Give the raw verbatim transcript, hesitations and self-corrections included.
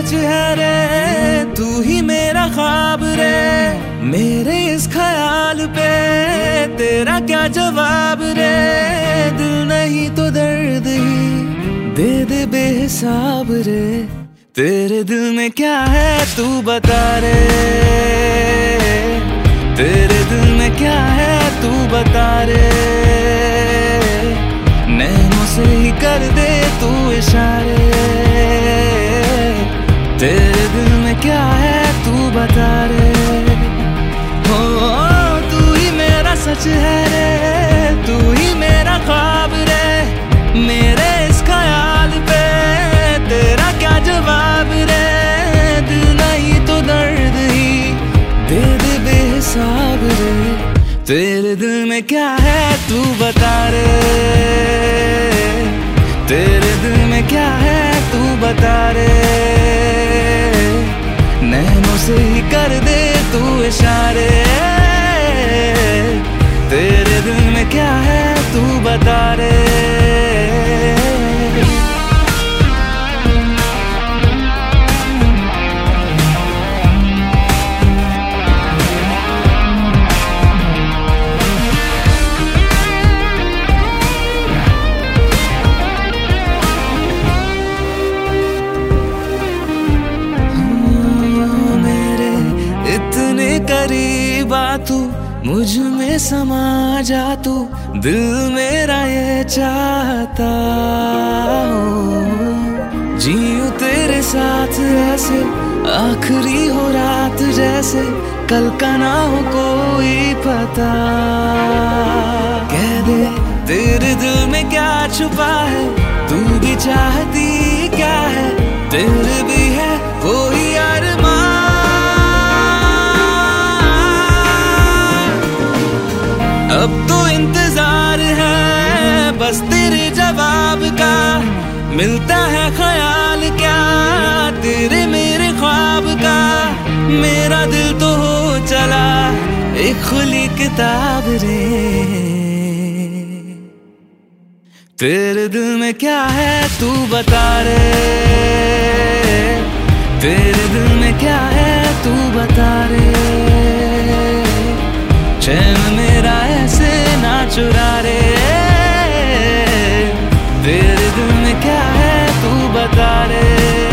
सच है रे, तू ही मेरा ख्वाब रे। मेरे इस ख्याल पे तेरा क्या जवाब रे। दिल नहीं तो दर्द ही दे दे बेहिसाब रे। तेरे दिल में क्या है तू बता रे। तेरे दिल में क्या है तू बता रे। नैनों से ही कर दे तू इशारे। तेरे दिल में क्या है तू बता रे। हो तू ही मेरा सच है रे, तू ही मेरा ख्वाब रे। मेरे इस ख्याल पे तेरा क्या जवाब रे। दिल नहीं तो दर्द ही दे दे बेहिसाब रे। तेरे दिल में क्या है तू बता रे। तेरे दिल में क्या है तू बता रे। नैनों से ही कर दे तू इशारे। तेरे दिल में क्या है तू बता रे। करीब आ तू, मुझ में समा जा तू। दिल मेरा ये चाहता हो, जीऊं तेरे साथ ऐसे आखिरी हो रात जैसे। कल का ना हो कोई पता। कह दे तेरे दिल में क्या छुपा है, तू भी चाहती क्या है। तेरे भी है कोई अरमान। अब तो इंतजार है बस तेरे जवाब का। मिलता है ख्याल क्या तेरे मेरे ख्वाब का। मेरा दिल तो हो चला एक खुली किताब रे। तेरे दिल में क्या है तू बता रे। तेरे दिल में क्या है तू बता रे। चैन मेरा ऐसे ना चुरा रे। तेरे दिल में क्या है तू बता रे।